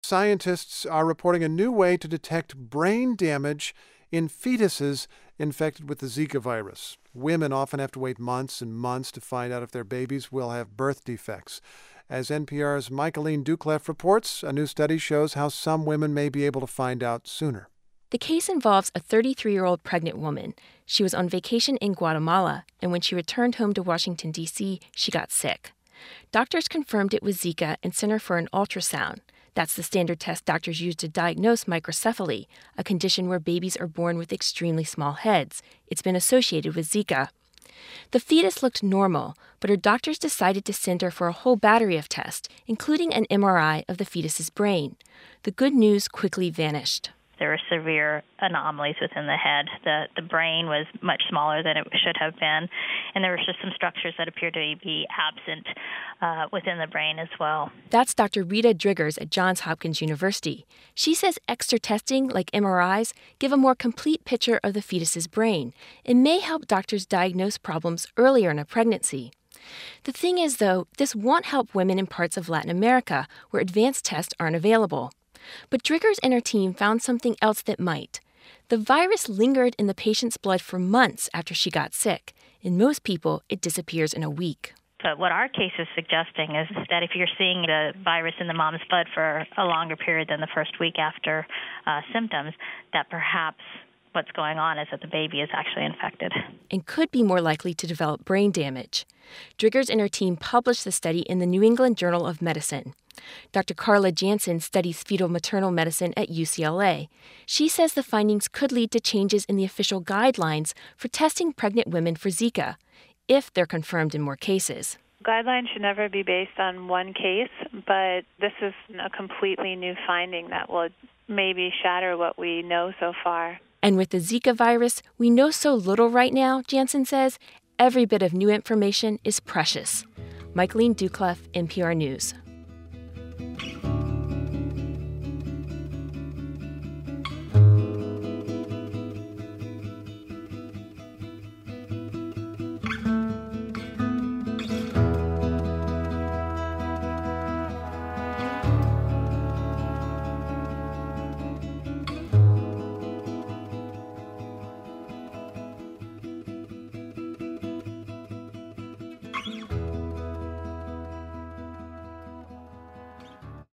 Scientists are reporting a new way to detect brain damage in fetuses infected with the Zika virus. Women often have to wait months and months to find out if their babies will have birth defects. As NPR's Michaeline Doucleff reports, a new study shows how some women may be able to find out sooner. The case involves a 33-year-old pregnant woman. She was on vacation in Guatemala, and when she returned home to Washington, D.C., she got sick. Doctors confirmed it was Zika and sent her for an ultrasound. That's the standard test doctors use to diagnose microcephaly, a condition where babies are born with extremely small heads. It's been associated with Zika. The fetus looked normal, but her doctors decided to send her for a whole battery of tests, including an MRI of the fetus's brain. The good news quickly vanished. There were severe anomalies within the head. The brain was much smaller than it should have been, and there were just some structures that appeared to be absent within the brain as well. That's Dr. Rita Driggers at Johns Hopkins University. She says extra testing, like MRIs, give a more complete picture of the fetus's brain and may help doctors diagnose problems earlier in a pregnancy. The thing is, though, this won't help women in parts of Latin America where advanced tests aren't available. But Driggers and her team found something else that might. The virus lingered in the patient's blood for months after she got sick. In most people, it disappears in a week. But what our case is suggesting is that if you're seeing the virus in the mom's blood for a longer period than the first week after symptoms, that perhaps what's going on is that the baby is actually infected. And could be more likely to develop brain damage. Driggers and her team published the study in the New England Journal of Medicine. Dr. Carla Jansen studies fetal maternal medicine at UCLA. She says the findings could lead to changes in the official guidelines for testing pregnant women for Zika, if they're confirmed in more cases. Guidelines should never be based on one case, but this is a completely new finding that will maybe shatter what we know so far. And with the Zika virus, we know so little right now, Jansen says, every bit of new information is precious. Michaeline Doucleff, NPR News.